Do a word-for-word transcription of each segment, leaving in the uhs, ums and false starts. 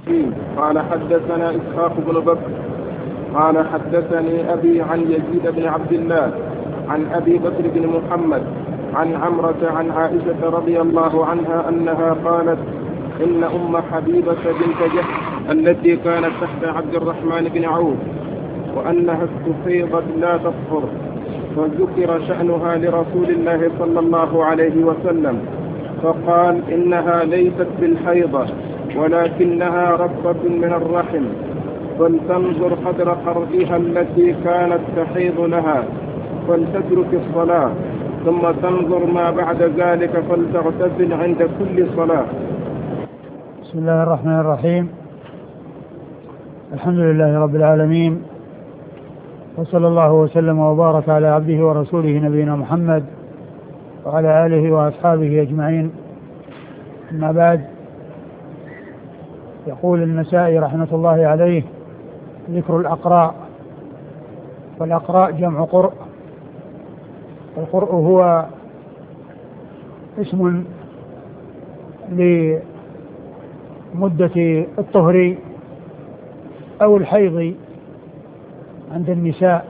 قال حدثنا إسحاق بن بكر قال حدثني أبي عن يزيد بن عبد الله عن أبي بكر بن محمد عن عمرة عن عائشة رضي الله عنها أنها قالت إن أم حبيبة بنت جحش التي كانت تحت عبد الرحمن بن عوف وأنها استفيضت لا تطهر، فذكر شأنها لرسول الله صلى الله عليه وسلم فقال إنها ليست بالحيضة ولكنها ربة من الرحم، فلتنظر قدر قرضها التي كانت تحيض لها فلتترك الصلاة، ثم تنظر ما بعد ذلك فلتغتسل عند كل صلاة. بسم الله الرحمن الرحيم. الحمد لله رب العالمين، وصلى الله وسلم وبارك على عبده ورسوله نبينا محمد وعلى آله وأصحابه أجمعين. أما بعد، يقول النسائي رحمة الله عليه: ذكر الأقراء. والأقراء جمع قرء، والقرء هو اسم لمدة الطهر أو الحيض عند النساء،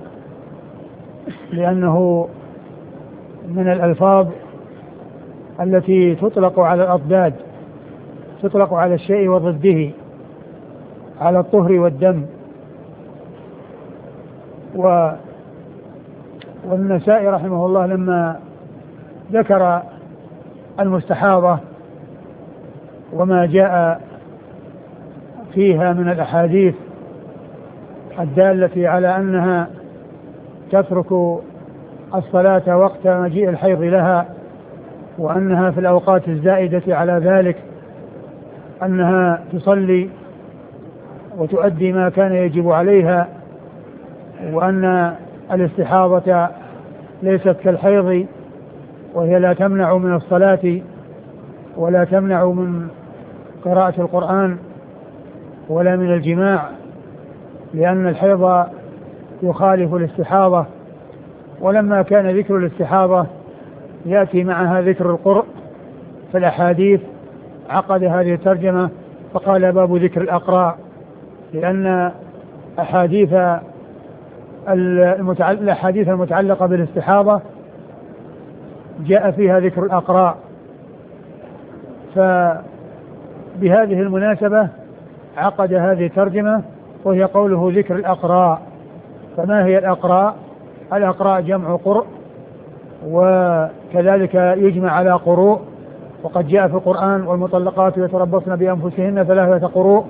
لأنه من الألفاظ التي تطلق على الأضداد، تطلق على الشيء وضده، على الطهر والدم. و والنسائي رحمه الله لما ذكر المستحاضة وما جاء فيها من الأحاديث الدالة على أنها تترك الصلاة وقت مجيء الحيض لها، وأنها في الأوقات الزائدة على ذلك أنها تصلي وتؤدي ما كان يجب عليها، وأن الاستحاضة ليست كالحيض، وهي لا تمنع من الصلاة ولا تمنع من قراءة القرآن ولا من الجماع، لأن الحيض يخالف الاستحاضة. ولما كان ذكر الاستحاضة يأتي معها ذكر القرء في الأحاديث، عقد هذه الترجمة فقال: باب ذكر الأقراء، لأن أحاديث الأحاديث المتعلقة بالاستحاضة جاء فيها ذكر الأقراء. فبهذه المناسبة عقد هذه الترجمة، وهي قوله ذكر الأقراء. فما هي الأقراء؟ الأقراء جمع قرء، وكذلك يجمع على قروء، وقد جاء في القرآن: والمطلقات يتربصن بأنفسهن ثلاثة قروء.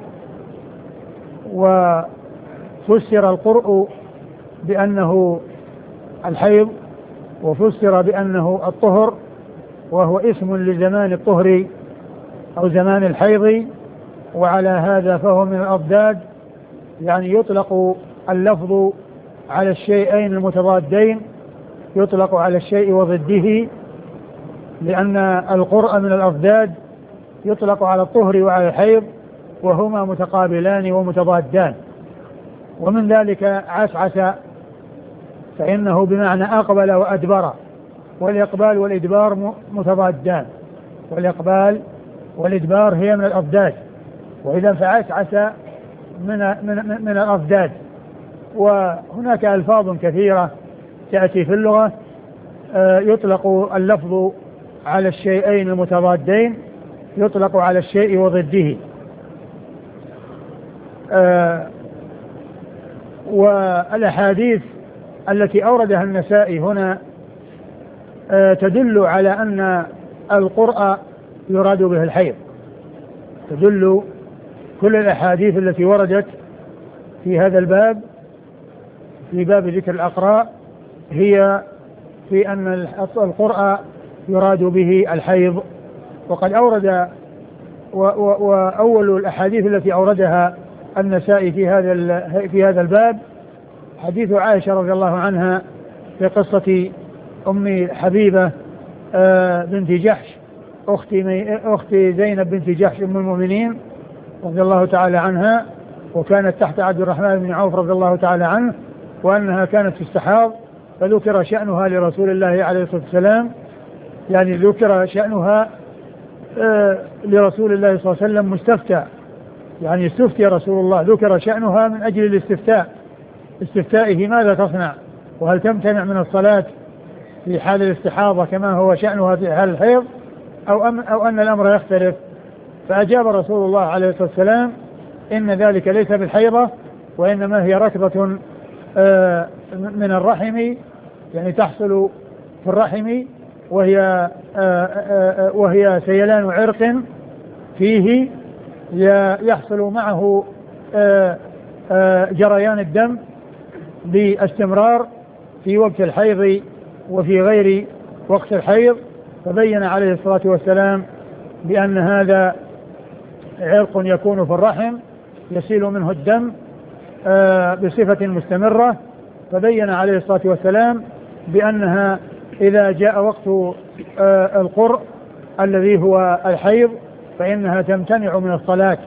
وفسر القرء بأنه الحيض، وفسر بأنه الطهر، وهو اسم لزمان الطهر أو زمان الحيض. وعلى هذا فهو من الأضداد، يعني يطلق اللفظ على الشيئين المتضادين، يطلق على الشيء وضده، لأن القرء من الأضداد يطلق على الطهر وعلى الحيض، وهما متقابلان ومتضادان. ومن ذلك عسعس، فإنه بمعنى أقبل وأدبر، والإقبال والإدبار متضادان، والإقبال والإدبار هي من الأضداد، وإذا فعسعس من, من, من الأضداد. وهناك ألفاظ كثيرة تأتي في اللغة يطلق اللفظ على الشيئين المتضادين، يطلق على الشيء وضده. والأحاديث التي أوردها النسائي هنا تدل على أن القرء يراد به الحيض، تدل كل الأحاديث التي وردت في هذا الباب، في باب ذكر الأقراء، هي في أن القرء يراد به الحيض. وقد أورد وأول الأحاديث التي أوردها النسائي في هذا في هذا الباب حديث عائشة رضي الله عنها في قصة أم حبيبة بنت جحش أختي أختي زينب بنت جحش أم المؤمنين رضي الله تعالى عنها، وكانت تحت عبد الرحمن بن عوف رضي الله تعالى عنه، وأنها كانت تستحاض، فذكر شأنها لرسول الله عليه الصلاة والسلام، يعني ذكر شأنها لرسول الله صلى الله عليه وسلم مستفتى، يعني استفتي رسول الله، ذكر شأنها من أجل الاستفتاء، استفتائه ماذا تصنع، وهل تمتنع من الصلاة في حال الاستحاضة كما هو شأنها في حال الحيض أو, أم أو أن الأمر يختلف. فأجاب رسول الله عليه الصلاة والسلام إن ذلك ليس بالحيضة، وإنما هي ركضة من الرحم، يعني تحصل في الرحم، وهي وهي سيلان عرق فيه يحصل معه جريان الدم باستمرار في وقت الحيض وفي غير وقت الحيض. فبين عليه الصلاة والسلام بأن هذا عرق يكون في الرحم يسيل منه الدم بصفة مستمرة. فبين عليه الصلاة والسلام بأنها إذا جاء وقت القرء الذي هو الحيض فإنها تمتنع من الصلاة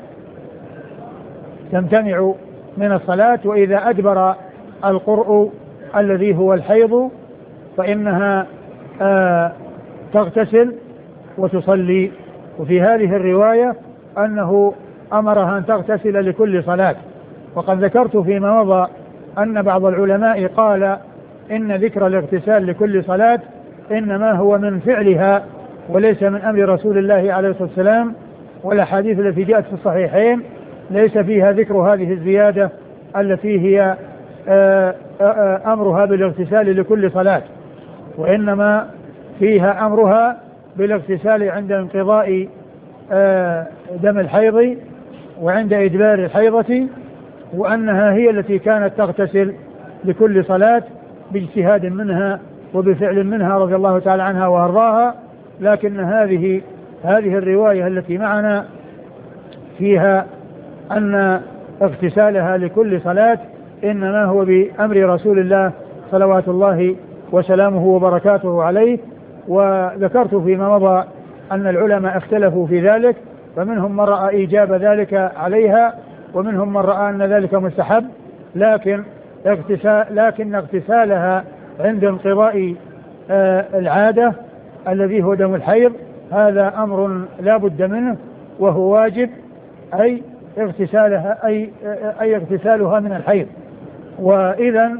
تمتنع من الصلاة وإذا أدبر القرء الذي هو الحيض فإنها آه تغتسل وتصلي. وفي هذه الرواية أنه أمرها أن تغتسل لكل صلاة. وقد ذكرت فيما مضى أن بعض العلماء قال إن ذكر الاغتسال لكل صلاة إنما هو من فعلها وليس من أمر رسول الله عليه الصلاة والسلام، والأحاديث التي جاءت في الصحيحين ليس فيها ذكر هذه الزيادة التي هي آآ آآ أمرها بالاغتسال لكل صلاة، وإنما فيها أمرها بالاغتسال عند انقضاء دم الحيض وعند إدبار الحيضة، وأنها هي التي كانت تغتسل لكل صلاة باجتهاد منها وبفعل منها رضي الله تعالى عنها وأرضاها. لكن هذه هذه الرواية التي معنا فيها أن اغتسالها لكل صلاة إنما هو بأمر رسول الله صلوات الله وسلامه وبركاته عليه. وذكرت فيما مضى أن العلماء اختلفوا في ذلك، فمنهم من رأى إيجاب ذلك عليها ومنهم من رأى أن ذلك مستحب، لكن اغتسال لكن اغتسالها عند انقضاء آه العادة الذي هو دم الحيض هذا أمر لا بد منه وهو واجب، أي اغتسالها أي, أي اغتسالها من الحيض. وإذا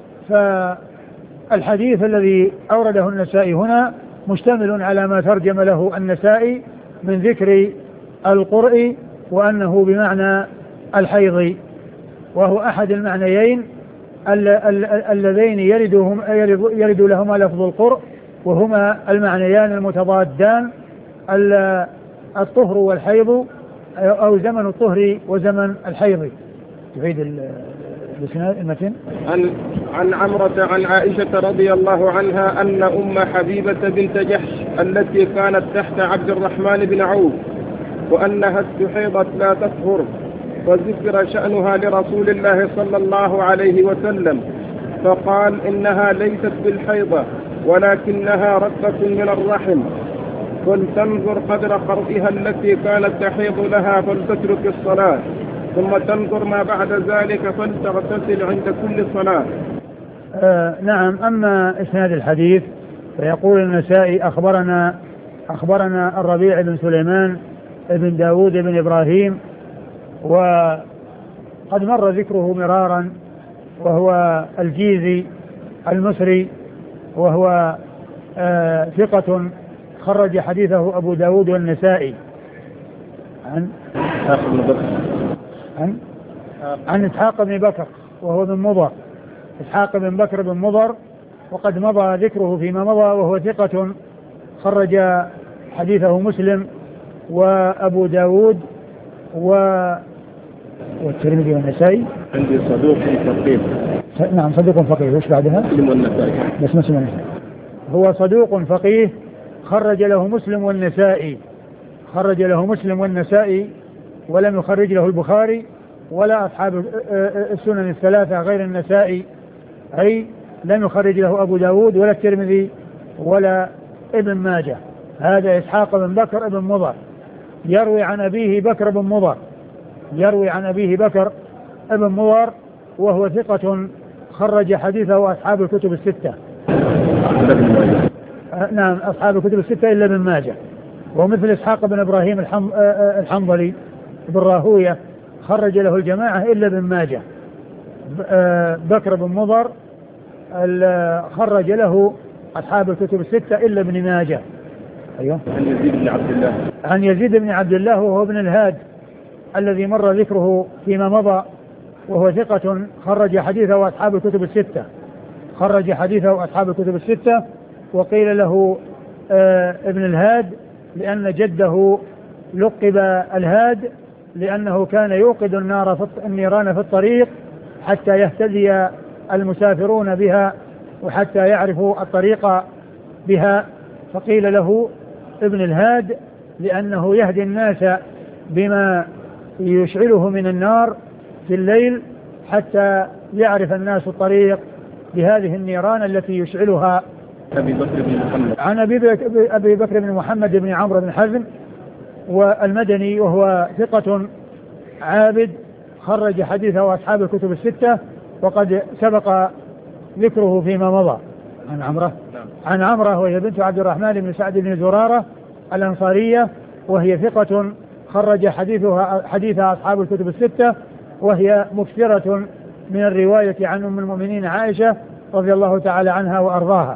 فالحديث الذي أورده النسائي هنا مشتمل على ما ترجم له النسائي من ذكر القرء وأنه بمعنى الحيض، وهو أحد المعنيين اللذين يردهم يرد, يرد لهما لفظ القرء، وهما المعنيان المتضادان الطهر والحيض أو زمن الطهر وزمن الحيض. تعيد المتن. عن عن عمرة عن عائشة رضي الله عنها أن أم حبيبة بنت جحش التي كانت تحت عبد الرحمن بن عوف وأنها استحيضت لا تطهر، وذكر شأنها لرسول الله صلى الله عليه وسلم فقال إنها ليست بالحيضة ولكنها رقة من الرحم، فلتنظر قدر قرئها التي كانت تحيض لها فلتترك الصلاة، ثم تنظر ما بعد ذلك فلتغتسل عند كل صلاة. آه نعم. أما إسناد الحديث فيقول النسائي أخبرنا أخبرنا الربيع بن سليمان بن داود بن إبراهيم، وقد مر ذكره مرارا، وهو الجيزي المصري، وهو آه ثقة خرج حديثه أبو داود والنسائي. عن عن عن إسحاق بن بكر وهو بن مضر، إسحاق بن بكر بن مضر، وقد مضى ذكره فيما مضى، وهو ثقة خرج حديثه مسلم وأبو داود و والترمذي والنسائي. عندي صدوق فقيه. نعم صدوق فقيه. وش بعدها؟ مسلم والنسائي. بس مسلم والنسائي. هو صدوق فقيه خرج له مسلم والنسائي، خرج له مسلم والنسائي ولم يخرج له البخاري ولا أصحاب السنن الثلاثة غير النسائي، أي لم يخرج له أبو داود ولا الترمذي ولا ابن ماجه. هذا إسحاق بن بكر ابن مضر يروي عن أبيه بكر بن مضر يروي عن أبيه بكر ابن مضر وهو ثقة خرج حديثه أصحاب الكتب الستة. نعم أصحاب الكتب الستة إلا ابن ماجه. ومثل إسحاق بن إبراهيم الحنظلي بن راهوية خرج له الجماعة إلا ابن ماجه. بكر بن مضر خرج له أصحاب الكتب الستة إلا ابن ماجه. أيوه. عن يزيد بن عبد الله عن يزيد بن عبد الله وهو ابن الهاد الذي مر ذكره فيما مضى، وهو ثقة خرج حديثه أصحاب الكتب الستة خرج حديثه أصحاب الكتب الستة. وقيل له آه ابن الهاد لأن جده لقب الهاد لأنه كان يوقد النار في النيران في الطريق حتى يهتدي المسافرون بها وحتى يعرفوا الطريق بها، فقيل له ابن الهاد لأنه يهدي الناس بما يشعله من النار في الليل حتى يعرف الناس الطريق بهذه النيران التي يشعلها. أبي بكر بن محمد. عن أبي بكر بن محمد بن عمرو بن حزم والمدني وهو ثقة عابد خرج حديثه أصحاب الكتب الستة وقد سبق ذكره فيما مضى. عن عمره عن عمره وهي بنت عبد الرحمن بن سعد بن زرارة الأنصارية وهي ثقة خرج حديثها حديثها أصحاب الكتب الستة، وهي مكثرة من الرواية عن أم المؤمنين عائشة رضي الله تعالى عنها وأرضاها.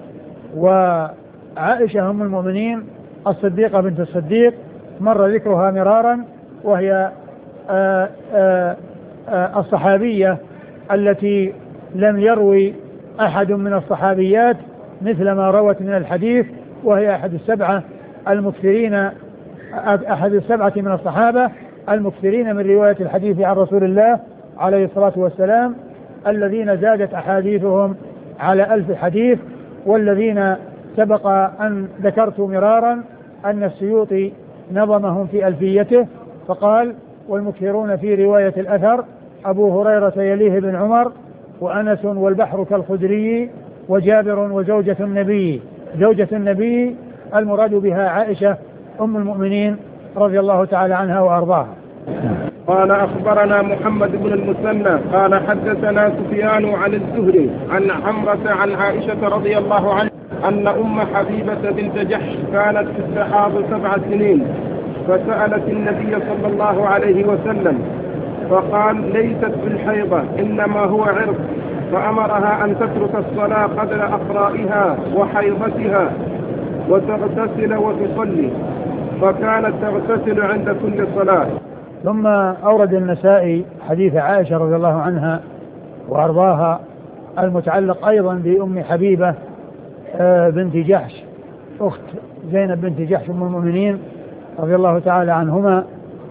وعائشة أم المؤمنين الصديقة بنت الصديق مر ذكرها مرارا، وهي آآ آآ آآ الصحابية التي لم يروي أحد من الصحابيات مثل ما روت من الحديث، وهي أحد السبعة المكثرين أحد السبعة من الصحابة المكثرين من رواية الحديث عن رسول الله عليه الصلاة والسلام، الذين زادت أحاديثهم على ألف حديث، والذين سبق أن ذكرت مرارا أن السيوطي نظمهم في ألفيته فقال: والمكثرون في رواية الأثر أبو هريرة يليه بن عمر وأنس والبحر كالخدري وجابر وزوجة النبي. زوجة النبي المراد بها عائشة أم المؤمنين رضي الله تعالى عنها وأرضاها. قال: أخبرنا محمد بن المثنى قال حدثنا سفيان عن الزهري عن عمرة عن عائشة رضي الله عنها أن أم حبيبة بنت جحش كانت في السحاب سبع سنين، فسألت النبي صلى الله عليه وسلم فقال: ليست بالحيضة إنما هو عرق، فأمرها أن تترك الصلاة قدر أقرائها وحيضتها وتغتسل وتصلي، فكانت تغتسل عند كل صلاة. ثم أورد النسائي حديث عائشة رضي الله عنها وأرضاها المتعلق أيضا بأم حبيبة بنت جحش أخت زينب بنت جحش أم المؤمنين رضي الله تعالى عنهما،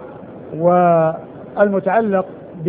والمتعلق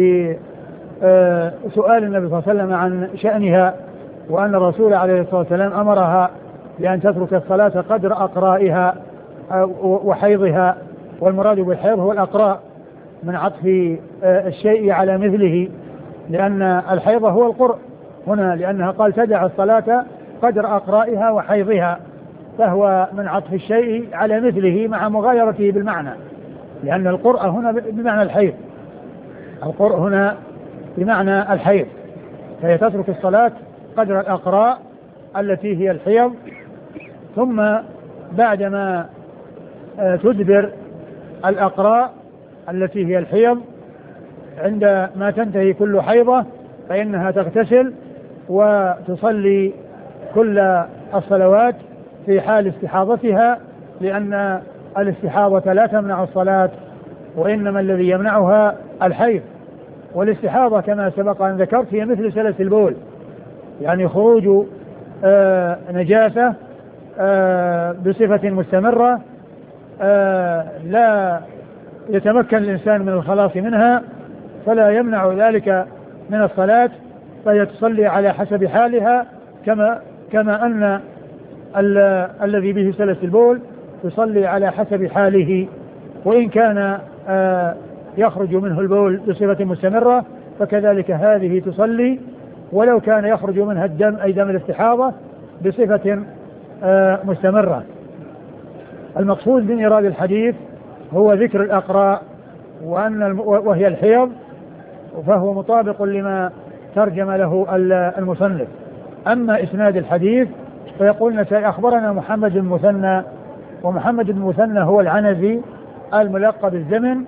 بسؤال النبي صلى الله عليه وسلم عن شأنها، وأن الرسول عليه الصلاة والسلام أمرها بأن تترك الصلاة قدر أقرائها وحيضها. والمراد بالحيض هو الأقراء من عطف الشيء على مثله، لأن الحيض هو القرء هنا، لأنها قال تدع الصلاة قدر أقرائها وحيضها، فهو من عطف الشيء على مثله مع مغايرته بالمعنى، لأن القرء هنا بمعنى الحيض، القرء هنا بمعنى الحيض، فهي تترك الصلاة قدر الأقراء التي هي الحيض، ثم بعدما تدبر الأقراء التي هي الحيض عندما تنتهي كل حيضة فإنها تغتسل وتصلي كل الصلوات في حال استحاضتها، لأن الاستحاضة لا تمنع الصلاة، وإنما الذي يمنعها الحيض. والاستحاضة كما سبق أن ذكرت هي مثل سلس البول، يعني خروج آه نجاسة آه بصفة مستمرة آه لا يتمكن الإنسان من الخلاص منها، فلا يمنع ذلك من الصلاة، فهي تصلي على حسب حالها، كما كما أن الذي به سلس البول يصلي على حسب حاله، وإن كان آه يخرج منه البول بصفة مستمرة فكذلك هذه تصلي، ولو كان يخرج منها الدم أي دم الاستحاضة بصفة آه مستمرة. المقصود من إيراد الحديث هو ذكر الأقراء وأن وهي الحيض، فهو مطابق لما ترجم له المصنف. أما إسناد الحديث فيقول أخبرنا محمد بن المثنى، ومحمد بن المثنى هو العنزي الملقب بالزمن،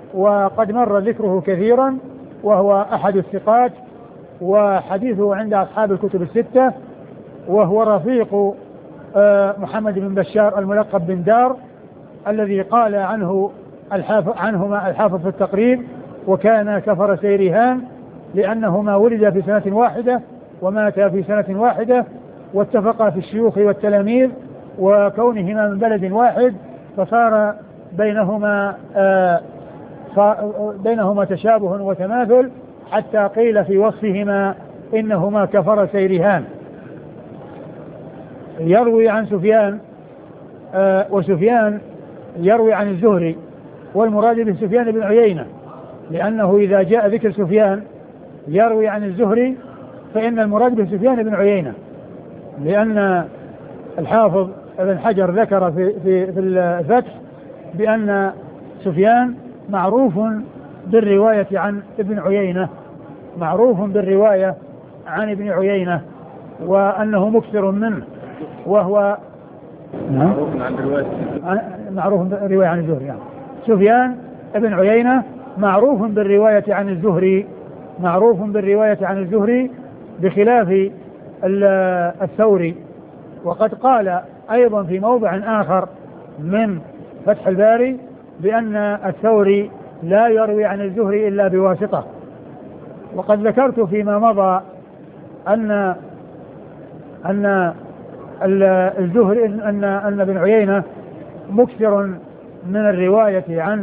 وقد مر ذكره كثيرا، وهو أحد الثقات، وحديثه عند أصحاب الكتب الستة، وهو رفيق محمد بن بشار الملقب بن دار الذي قال عنه الحافظ عنهما الحافظ في التقريب وكان كفر سيرهان، لأنهما ولدا في سنة واحدة وماتا في سنة واحدة، واتفقا في الشيوخ والتلاميذ، وكونهما من بلد واحد فصار بينهما آه بينهما تشابه وتماثل، حتى قيل في وصفهما إنهما كفر سيرهان. يروي عن سفيان آه وسفيان يروي عن الزهري، والمراد به سفيان بن عيينة، لأنه إذا جاء ذكر سفيان يروي عن الزهري فإن المراد به سفيان بن عيينة، لأن الحافظ ابن حجر ذكر في, في, في الفتح بأن سفيان معروف بالرواية عن ابن عيينة، معروف بالرواية عن ابن عيينة، وأنه مكثر منه، وهو معروف عن رواية معروف بالرواية عن الزهري. يعني سفيان ابن عيينة معروف بالرواية عن الزهري، معروف بالرواية عن الزهري بخلاف الثوري. وقد قال أيضا في موضع آخر من فتح الباري بأن الثوري لا يروي عن الزهري إلا بواسطة. وقد ذكرت فيما مضى أن أن الزهري أن أن ابن عيينة مكثر من الرواية عن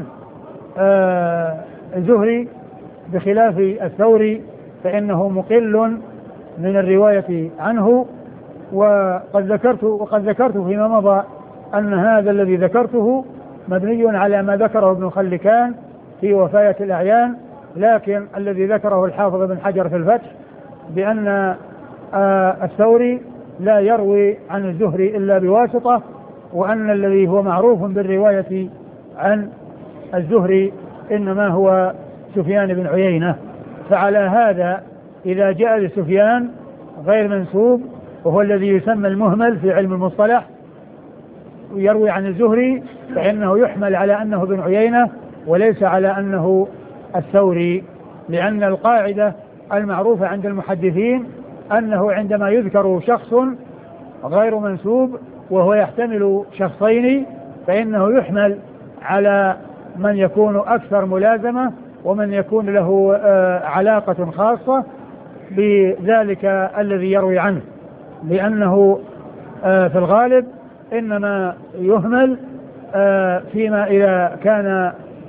الزهري بخلاف الثوري فإنه مقل من الرواية عنه. وقد ذكرت وقد ذكرت فيما مضى أن هذا الذي ذكرته مبني على ما ذكره ابن خلكان في وفاية الأعيان، لكن الذي ذكره الحافظ ابن حجر في الفتح بأن الثوري لا يروي عن الزهري إلا بواسطة، وأن الذي هو معروف بالرواية عن الزهري إنما هو سفيان بن عيينة. فعلى هذا إذا جاء لسفيان غير منسوب وهو الذي يسمى المهمل في علم المصطلح ويروي عن الزهري فإنه يحمل على أنه ابن عيينة وليس على أنه الثوري، لأن القاعدة المعروفة عند المحدثين أنه عندما يذكر شخص غير منسوب وهو يحتمل شخصين فإنه يحمل على من يكون أكثر ملازمة ومن يكون له علاقة خاصة بذلك الذي يروي عنه، لأنه في الغالب إنما يهمل فيما إذا كان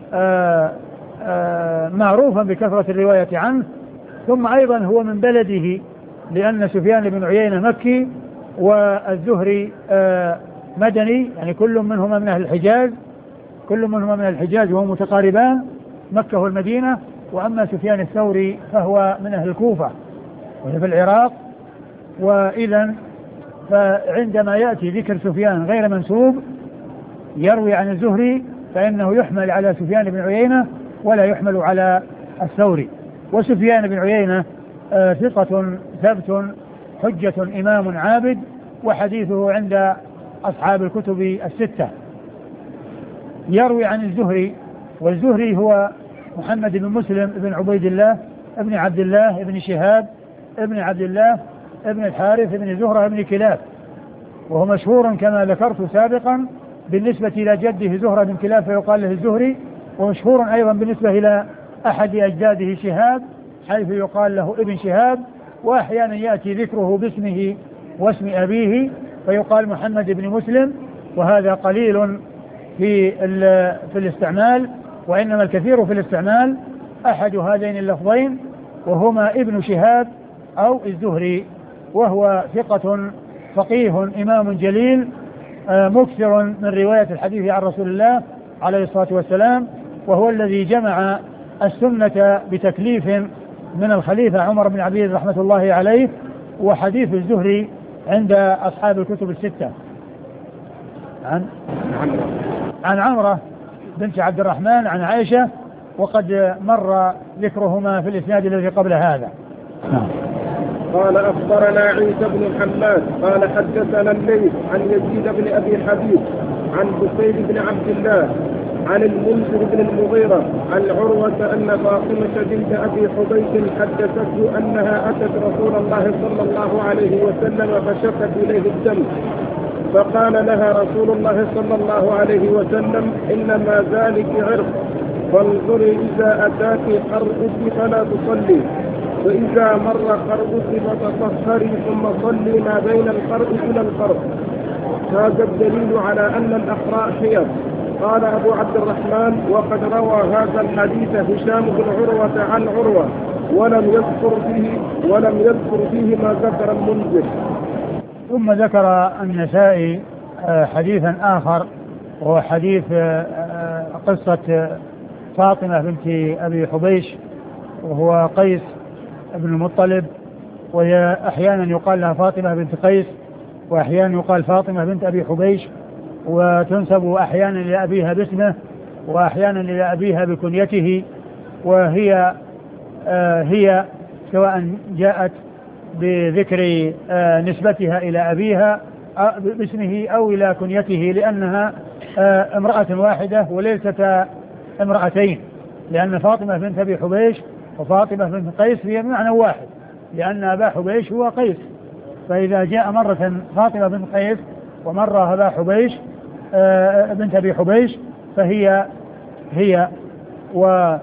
معروفا بكثرة الرواية عنه، ثم أيضا هو من بلده، لأن سفيان بن عيينة مكي والزهري مدني، يعني كل منهما من أهل الحجاز كل منهما من الحجاز وهم متقاربان مكة والمدينة. وأما سفيان الثوري فهو من أهل الكوفة وهي في العراق. وإذا فعندما يأتي ذكر سفيان غير منسوب يروي عن الزهري فإنه يحمل على سفيان بن عيينة ولا يحمل على الثوري. وسفيان بن عيينة آه ثقة ثبت حجة إمام عابد، وحديثه عند أصحاب الكتب الستة. يروي عن الزهري، والزهري هو محمد بن مسلم بن عبيد الله ابن عبد الله ابن شهاب ابن عبد الله ابن الحارث ابن زهرة ابن كلاب، وهو مشهور كما ذكرت سابقا بالنسبة إلى جده زهرة بن كلاب فيقال له الزهري، ومشهور أيضا بالنسبة إلى أحد أجداده شهاب حيث يقال له ابن شهاب، وأحيانا يأتي ذكره باسمه واسم أبيه فيقال محمد بن مسلم، وهذا قليل في في الاستعمال، وإنما الكثير في الاستعمال أحد هذين اللفظين وهما ابن شهاب أو الزهري. وهو ثقة فقيه إمام جليل مكثر من رواية الحديث عن رسول الله عليه الصلاة والسلام، وهو الذي جمع السنة بتكليف من الخليفة عمر بن عبد العزيز رحمة الله عليه. وحديث الزهري عند أصحاب الكتب الستة عن عن عمرة بنت عبد الرحمن عن عائشة، وقد مر ذكرهما في الإسناد الذي قبل هذا. قال أخبرنا عيسى بن حماد قال حدثنا الليث عن يزيد بن أبي حبيب عن بسيد بن عبد الله عن المنذر بن المغيرة عن عروة أن فاطمة بنت أبي حبيش حدثته أنها أتت رسول الله صلى الله عليه وسلم فشكت إليه الدم، فقال لها رسول الله صلى الله عليه وسلم: إنما ذلك عرق، فانظري إذا أتاك قرؤك فلا تصلي، وإذا مر قرؤك فتطهري ثم صلي ما بين القرء إلى القرء. هذا الدليل على أن الأقراء حيض. قال أبو عبد الرحمن: وقد روى هذا الحديث هشام بن عروة عن عروة ولم يذكر فيه ولم يذكر فيه ما ذكر المنذر. ثم ذكر النسائي حديثا آخر وهو حديث قصة فاطمة بنت أبي حبيش وهو قيس بن المطلب، وهي أحيانا يقال لها فاطمة بنت قيس وأحيانا يقال فاطمة بنت أبي حبيش، وتنسب أحيانا لأبيها باسمه وأحيانا لأبيها بكنيته، وهي آه هي سواء جاءت بذكر آه نسبتها إلى أبيها باسمه أو إلى كنيته، لأنها آه امرأة واحدة وليست امرأتين، لأن فاطمة بنت أبي حبيش وفاطمة بنت قيس هي بمعنى واحد، لأن أبا حبيش هو قيس، فإذا جاء مرة فاطمة بنت قيس ومرة أبا حبيش آه بنت أبي حبيش فهي هي وفيها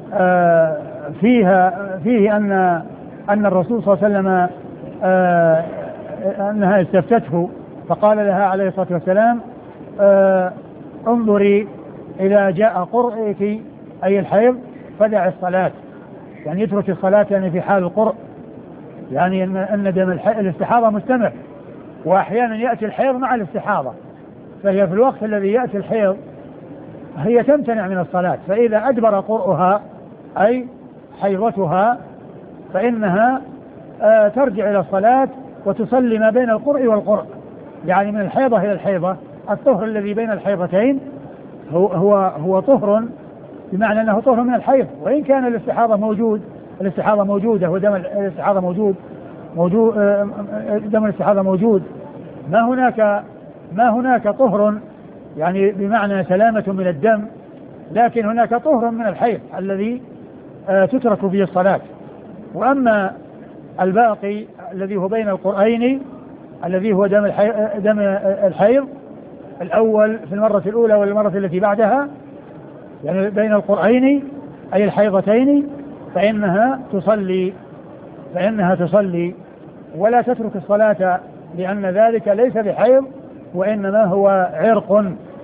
آه فيه أن أن الرسول صلى الله عليه وسلم آه أنها استفتته فقال لها عليه الصلاة والسلام: آه انظري إذا جاء قرئك أي الحيض فدع الصلاة، يعني يترك الصلاة يعني في حال القرء، يعني أن دم الاستحاضة مستمر، وأحيانا يأتي الحيض مع الاستحاضة، فهي في الوقت الذي يأتي الحيض هي تمتنع من الصلاة، فإذا أدبر قرؤها أي حيضتها فإنها آه ترجع إلى الصلاة وتصلي ما بين القرء والقرء، يعني من الحيضة إلى الحيضة. الطهر الذي بين الحيضتين هو هو هو طهر بمعنى أنه طهر من الحيض، وإن كان الاستحاضة موجود الاستحاضة موجودة ودم الاستحاضة موجود موجود دم الاستحاضة موجود، ما هناك ما هناك طهر يعني بمعنى سلامة من الدم، لكن هناك طهر من الحيض الذي تترك فيه الصلاة. وأما الباقي الذي هو بين القرئين الذي هو دم دم الحيض الأول في المرة الأولى والمرة التي بعدها، يعني بين القرئين أي الحيضتين، فإنها تصلي فإنها تصلي ولا تترك الصلاة، لأن ذلك ليس بحيض وإنما هو عرق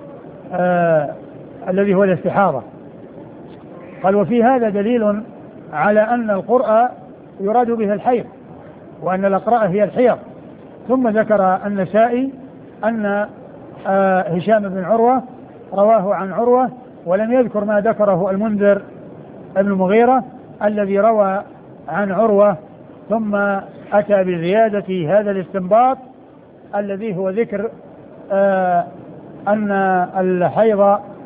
آه الذي هو الاستحاضة. قال: وفي هذا دليل على أن القرء يراد به الحيض وأن الأقراء هي الحيض. ثم ذكر النسائي أن آه هشام بن عروة رواه عن عروة ولم يذكر ما ذكره المنذر ابن المغيرة الذي روى عن عروة، ثم أتى بزيادة هذا الاستنباط الذي هو ذكر آه أن الحيض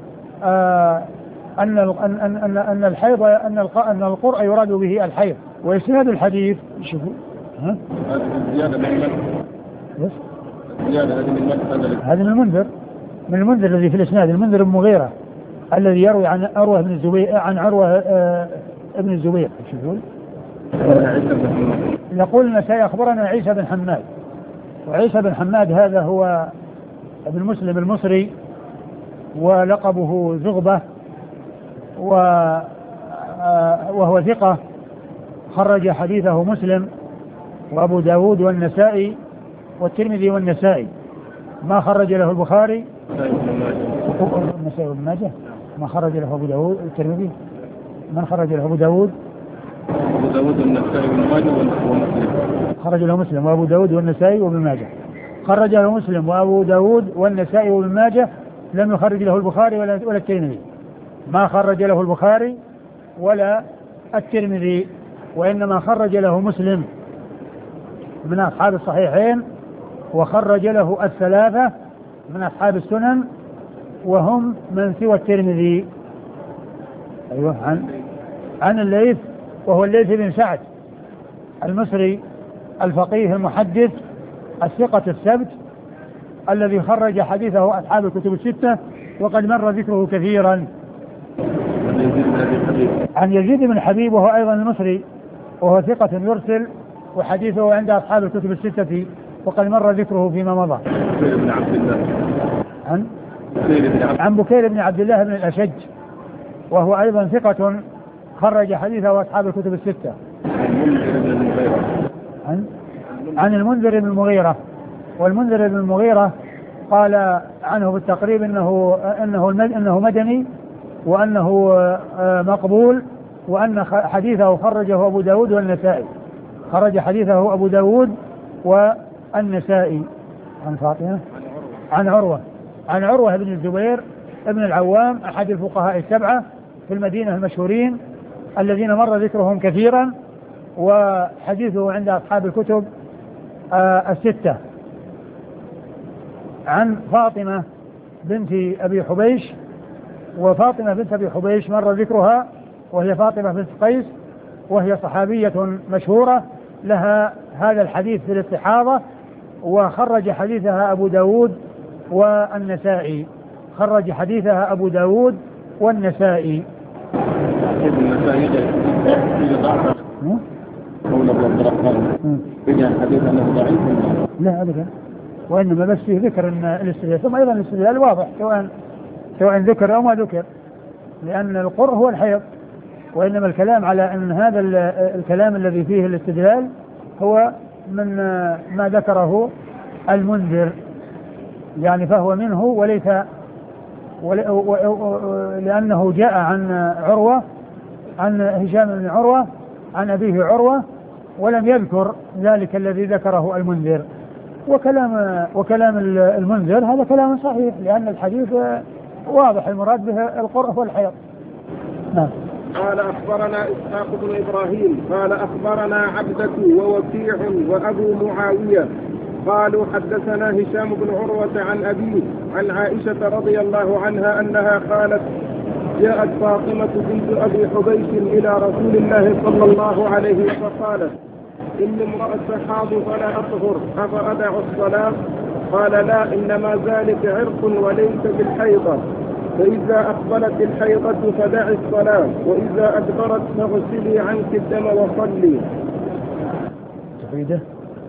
آه أن أن أن أن الحيض أن أن القرء يراد به الحيض. وإسناد الحديث شوفوا ها زيادة من بس زيادة هذه من هذا من المنذر من المنذر الذي في الإسناد، المنذر بن مغيرة الذي يروي عن عروة بن الزبير عن عروة آه ابن الزبير. شو يقول؟ يقول النسائي: أخبرنا عيسى بن حماد. وعيسى بن حماد هذا هو ابن مسلم المصري ولقبه زغبة، وهو ثقة خرج حديثه مسلم وأبو داود والنسائي والترمذي والنسائي، ما خرج له البخاري النسائي وابن ماجه، ما خرج له أبو داود الترمذي، من خرج له أبو داود أبو داود والنسائي وابن ماجه ومسلم، خرج له مسلم وأبو داود والنسائي وابن ماجه، خرج له مسلم وأبو داود والنسائي وابن ماجه، لم يخرج له البخاري ولا ولا الترمذي، ما خرج له البخاري ولا الترمذي، وإنما خرج له مسلم من أصحاب الصحيحين، وخرج له الثلاثة من أصحاب السنن وهم من سوى الترمذي. أيوة عن عن الليث، وهو الليث بن سعد المصري الفقيه المحدث الثقة السبت الذي خرج حديثه أصحاب الكتب الستة وقد مر ذكره كثيرا. عن يزيد بن حبيب وهو أيضا المصري وهو ثقة يرسل وحديثه عند أصحاب الكتب الستة وقد مر ذكره فيما مضى. بن عبد الله. عن عن بكير بن عبد الله بن الأشج وهو أيضا ثقة خرج حديثه أصحاب الكتب الستة. عن عن المنذر بن المغيرة والمنذر بن المغيرة قال عنه بالتقريب انه انه انه مدني وانه مقبول وان حديثه خرجه ابو داود والنسائي. خرج حديثه ابو داود والنسائي. عن فاطمة عن عروة عن عروة بن الزبير ابن العوام احد الفقهاء السبعة في المدينة المشهورين الذين مر ذكرهم كثيرا وحديثه عند اصحاب الكتب الستة. عن فاطمة بنت أبي حبيش وفاطمة بنت أبي حبيش مر ذكرها وهي فاطمة بنت قيس وهي صحابية مشهورة لها هذا الحديث في الاستحاضة وخرج حديثها أبو داود والنسائي. خرج حديثها أبو داود والنسائي. لا أبدا وإنما بس فيه ذكر أن الاستدلال ثم أيضا الاستدلال واضح سواء سواء ذكر أو ما ذكر لأن القر هو الحيض وإنما الكلام على أن هذا الكلام الذي فيه الاستدلال هو من ما ذكره المنذر يعني فهو منه وليس لأنه جاء عن عروة عن هشام بن عروة عن أبيه عروة ولم يذكر ذلك الذي ذكره المنذر. وكلام وكلام المنذر هذا كلام صحيح لأن الحديث واضح المراد به القرء والحيض. نعم. قال أخبرنا إسحاق بن إبراهيم قال أخبرنا عبدة ووكيع وأبو معاوية قالوا حدثنا هشام بن عروة عن أبيه عن عائشة رضي الله عنها أنها قالت جاءت فاطمة بنت أبي حبيش إلى رسول الله صلى الله عليه وسلم فقالت إن امرأة حاض فلا أطهر أفأدع الصلاة؟ قال لا إنما ذلك عرق وليس بالحيضة فإذا أقبلت الحيضة فدع الصلاة وإذا أدبرت فاغسلي عنك الدم وصلي. تفيده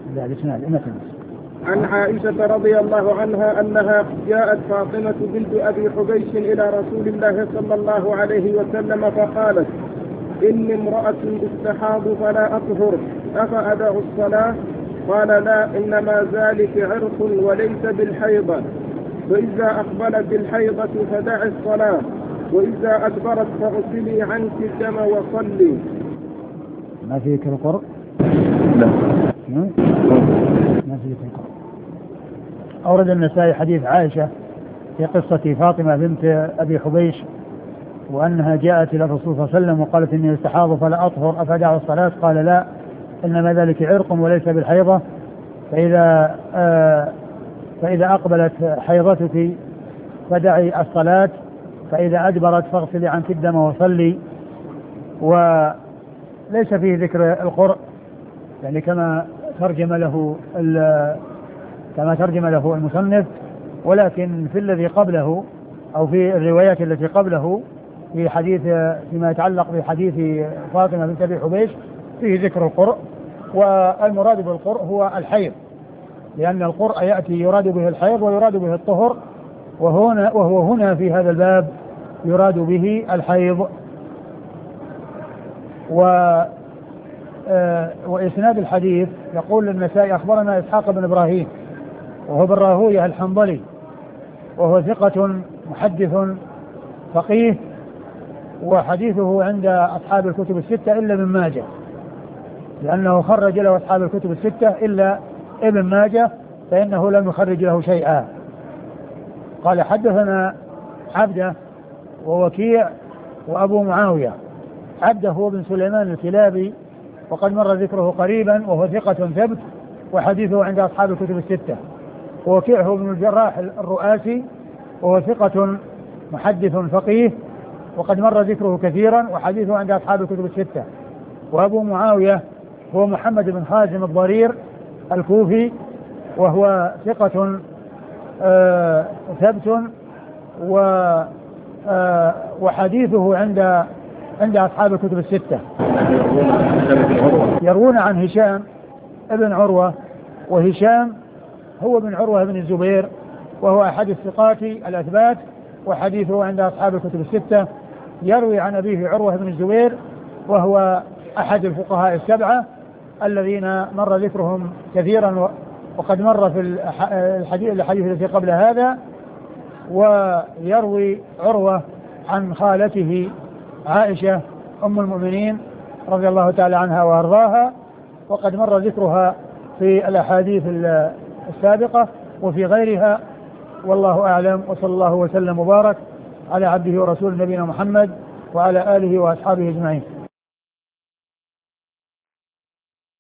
عن عائشة رضي الله عنها أنها جاءت فاطمة بنت أبي حبيش إلى رسول الله صلى الله عليه وسلم فقالت إن امرأة استحاض فلا أطهر أفأدع الصلاة؟ قال لا إنما ذلك عرق وليس بالحيضة فإذا أقبلت الحيضة فدع الصلاة وإذا أدبرت فاغسلي عنك الدم وصلي. ما فيك القرء؟ لا ما فيك القرء. أورد النسائي حديث عائشة في قصة فاطمة بنت أبي حبيش وأنها جاءت إلى الرسول صلى الله عليه وسلم وقالت إني استحاض فلا أطهر أفدع الصلاة؟ قال لا إنما ذلك عرق وليس بالحيضة فإذا آه فإذا أقبلت حيضتك فدعي الصلاة فإذا أدبرت فاغسلي عنك الدم وصلي. وليس فيه ذكر القرء يعني كما ترجم له كما ترجم له المصنف ولكن في الذي قبله أو في الروايات التي قبله في حديث فيما يتعلق بحديث فاطمة بنت أبي حبيش فيه ذكر القرء والمراد بالقرء هو الحيض لأن القرء يأتي يراد به الحيض ويراد به الطهر وهنا وهو هنا في هذا الباب يراد به الحيض. و وإسناد الحديث يقول النسائي أخبرنا إسحاق بن إبراهيم وهو بن راهويه الحنظلي وهو ثقة محدث فقيه وحديثه عند أصحاب الكتب الستة إلا ابن ماجه لأنه خرج له أصحاب الكتب الستة إلا ابن ماجه فإنه لم يخرج له شيئا. قال حدثنا عبده ووكيع وأبو معاوية. عبده هو بن سليمان الكلابي وقد مر ذكره قريبا وهو ثقة ثبت وحديثه عند أصحاب الكتب الستة. ووكيع هو بن الجراح الرؤاسي وهو ثقة محدث فقيه وقد مر ذكره كثيرا وحديثه عند أصحاب الكتب الستة. وأبو معاوية هو محمد بن خازم الضرير الكوفي وهو ثقة آه ثبت و وحديثه عند عند أصحاب الكتب الستة. يروون عن هشام ابن عروة، وهشام هو ابن عروة بن الزبير، وهو أحد الثقات الأثبات، وحديثه عند أصحاب الكتب الستة. يروي عن أبيه عروة بن الزبير، وهو أحد الفقهاء السبعة الذين مر ذكرهم كثيرا، وقد مر في الحديث الحديث الذي قبل هذا. ويروي عروة عن خالته عائشة أم المؤمنين رضي الله تعالى عنها وأرضاها، وقد مر ذكرها في الأحاديث السابقة وفي غيرها، والله أعلم. وصلى الله وسلم وبارك على عبده ورسوله نبينا محمد وعلى آله وأصحابه أجمعين.